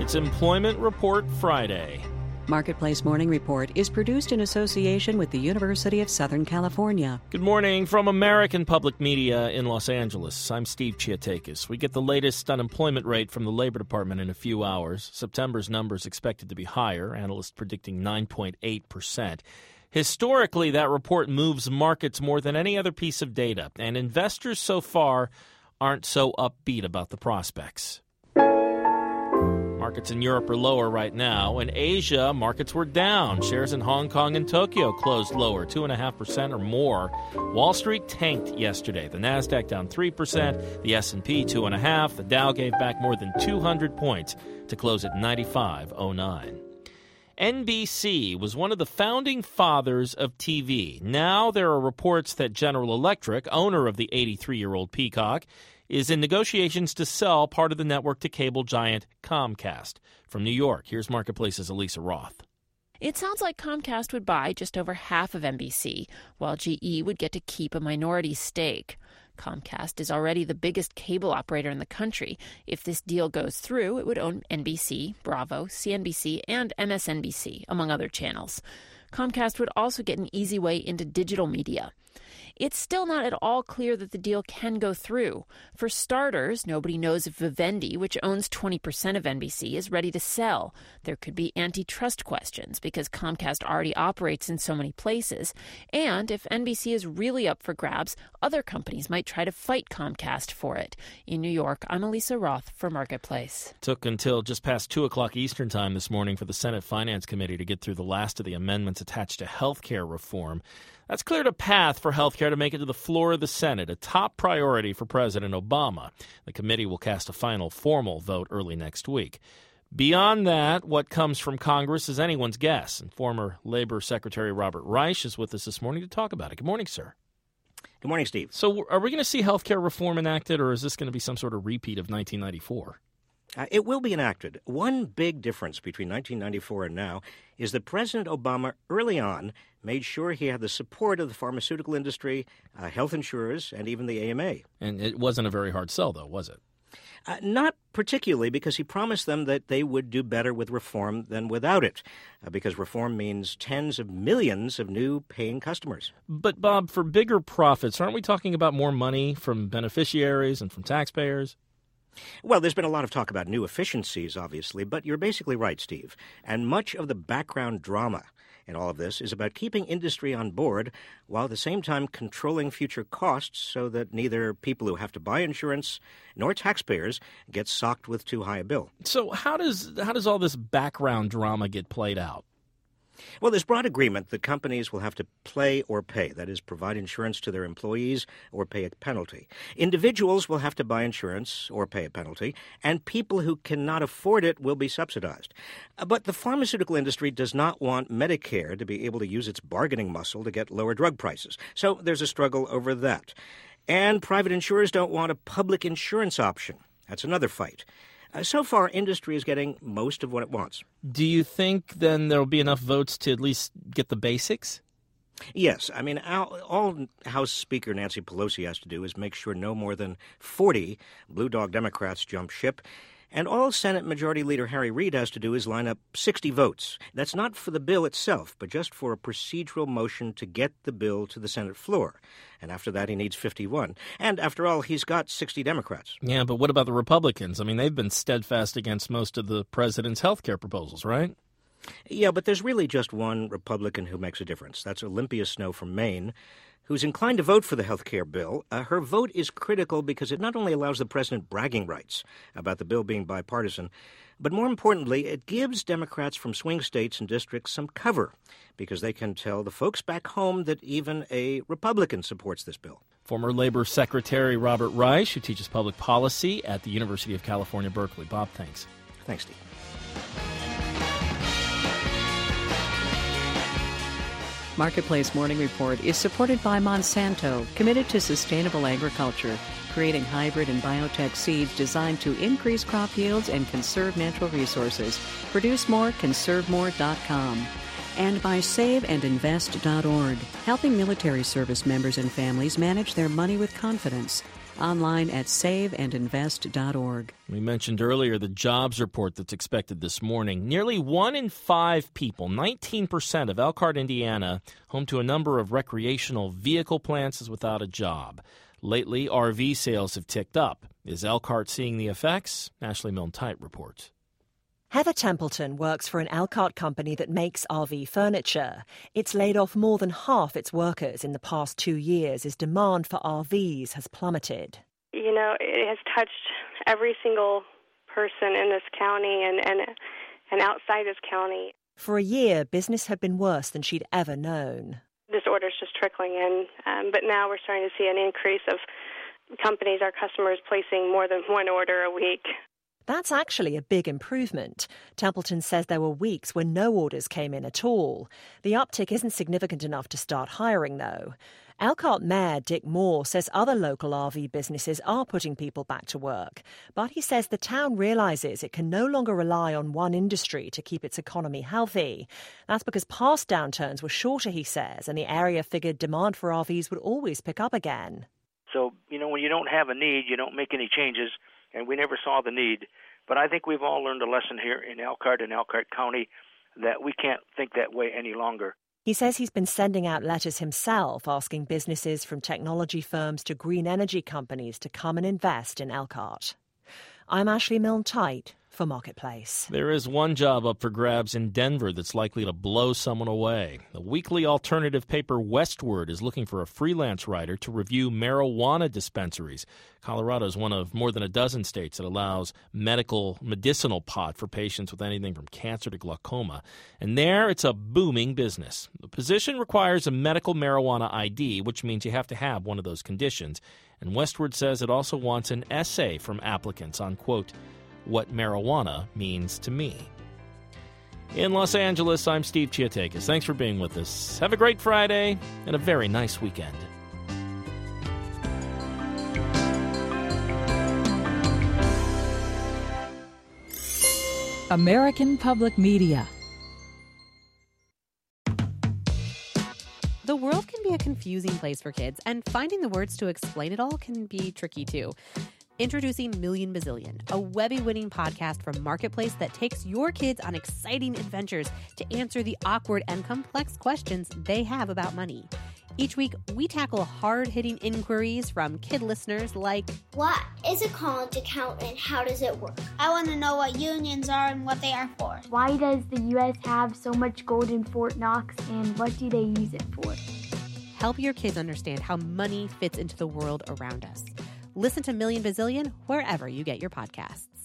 It's Employment Report Friday. Marketplace Morning Report is produced in association with the University of Southern California. Good morning from American Public Media in Los Angeles. I'm Steve Chiatakis. We get the latest unemployment rate from the Labor Department in a few hours. September's numbers expected to be higher, analysts predicting 9.8%. Historically, that report moves markets more than any other piece of data, and investors so far aren't so upbeat about the prospects. Markets in Europe are lower right now. In Asia, markets were down. Shares in Hong Kong and Tokyo closed lower, 2.5% or more. Wall Street tanked yesterday. The Nasdaq down 3%, the S&P 2.5%. The Dow gave back more than 200 points to close at 95.09. NBC was one of the founding fathers of TV. Now there are reports that General Electric, owner of the 83-year-old Peacock, is in negotiations to sell part of the network to cable giant Comcast. From New York, here's Marketplace's Elisa Roth. It sounds like Comcast would buy just over half of NBC, while GE would get to keep a minority stake. Comcast is already the biggest cable operator in the country. If this deal goes through, it would own NBC, Bravo, CNBC, and MSNBC, among other channels. Comcast would also get an easy way into digital media. It's still not at all clear that the deal can go through. For starters, nobody knows if Vivendi, which owns 20% of NBC, is ready to sell. There could be antitrust questions because Comcast already operates in so many places. And if NBC is really up for grabs, other companies might try to fight Comcast for it. In New York, I'm Elisa Roth for Marketplace. Took until just past 2 o'clock Eastern time this morning for the Senate Finance Committee to get through the last of the amendments attached to health care reform. That's cleared a path for health care to make it to the floor of the Senate, a top priority for President Obama. The committee will cast a final formal vote early next week. Beyond that, what comes from Congress is anyone's guess, and former Labor Secretary Robert Reich is with us this morning to talk about it. Good morning, sir. Good morning, Steve. So are we going to see health care reform enacted, or is this going to be some sort of repeat of 1994? It will be enacted. One big difference between 1994 and now is that President Obama early on made sure he had the support of the pharmaceutical industry, health insurers, and even the AMA. And it wasn't a very hard sell, though, was it? Not particularly, because he promised them that they would do better with reform than without it, because reform means tens of millions of new paying customers. But, Bob, for bigger profits, aren't we talking about more money from beneficiaries and from taxpayers? Well, there's been a lot of talk about new efficiencies, obviously, but you're basically right, Steve. And much of the background drama in all of this is about keeping industry on board while at the same time controlling future costs so that neither people who have to buy insurance nor taxpayers get socked with too high a bill. So how does all this background drama get played out? Well, there's broad agreement that companies will have to play or pay, that is, provide insurance to their employees or pay a penalty. Individuals will have to buy insurance or pay a penalty, and people who cannot afford it will be subsidized. But the pharmaceutical industry does not want Medicare to be able to use its bargaining muscle to get lower drug prices. So there's a struggle over that. And private insurers don't want a public insurance option. That's another fight. So far, industry is getting most of what it wants. Do you think then there will be enough votes to at least get the basics? Yes. I mean, all House Speaker Nancy Pelosi has to do is make sure no more than 40 Blue Dog Democrats jump ship. And all Senate Majority Leader Harry Reid has to do is line up 60 votes. That's not for the bill itself, but just for a procedural motion to get the bill to the Senate floor. And after that, he needs 51. And after all, he's got 60 Democrats. Yeah, but what about the Republicans? I mean, they've been steadfast against most of the president's health care proposals, right? Yeah, but there's really just one Republican who makes a difference. That's Olympia Snowe from Maine, who's inclined to vote for the health care bill. Her vote is critical because it not only allows the president bragging rights about the bill being bipartisan, but more importantly, it gives Democrats from swing states and districts some cover because they can tell the folks back home that even a Republican supports this bill. Former Labor Secretary Robert Reich, who teaches public policy at the University of California, Berkeley. Bob, thanks. Thanks, Steve. Marketplace Morning Report is supported by Monsanto, committed to sustainable agriculture, creating hybrid and biotech seeds designed to increase crop yields and conserve natural resources. Produce more, conservemore.com. And by SaveAndInvest.org, helping military service members and families manage their money with confidence. online at saveandinvest.org. We mentioned earlier the jobs report that's expected this morning. Nearly 1 in 5 people, 19% of Elkhart, Indiana, home to a number of recreational vehicle plants, is without a job. Lately, RV sales have ticked up. Is Elkhart seeing the effects? Ashley Milne-Tite reports. Heather Templeton works for an Elkhart company that makes RV furniture. It's laid off more than half its workers in the past 2 years as demand for RVs has plummeted. You know, it has touched every single person in this county and outside this county. For a year, business had been worse than she'd ever known. This order's just trickling in, but now we're starting to see an increase of companies, our customers, placing more than one order a week. That's actually a big improvement. Templeton says there were weeks when no orders came in at all. The uptick isn't significant enough to start hiring, though. Elkhart Mayor Dick Moore says other local RV businesses are putting people back to work. But he says the town realizes it can no longer rely on one industry to keep its economy healthy. That's because past downturns were shorter, he says, and the area figured demand for RVs would always pick up again. So, when you don't have a need, you don't make any changes, and we never saw the need. But I think we've all learned a lesson here in Elkhart and Elkhart County that we can't think that way any longer. He says he's been sending out letters himself asking businesses from technology firms to green energy companies to come and invest in Elkhart. I'm Ashley Milne-Tite for Marketplace. There is one job up for grabs in Denver that's likely to blow someone away. The weekly alternative paper Westward is looking for a freelance writer to review marijuana dispensaries. Colorado is one of more than a dozen states that allows medicinal pot for patients with anything from cancer to glaucoma. And there, it's a booming business. The position requires a medical marijuana ID, which means you have to have one of those conditions. And Westward says it also wants an essay from applicants on, quote, what marijuana means to me. In Los Angeles, I'm Steve Chiatakis. Thanks for being with us. Have a great Friday and a very nice weekend. American Public Media. The world can be a confusing place for kids, and finding the words to explain it all can be tricky too. Introducing Million Bazillion, a Webby-winning podcast from Marketplace that takes your kids on exciting adventures to answer the awkward and complex questions they have about money. Each week, we tackle hard-hitting inquiries from kid listeners like, what is a college account and how does it work? I want to know what unions are and what they are for. Why does the U.S. have so much gold in Fort Knox and what do they use it for? Help your kids understand how money fits into the world around us. Listen to Million Bazillion wherever you get your podcasts.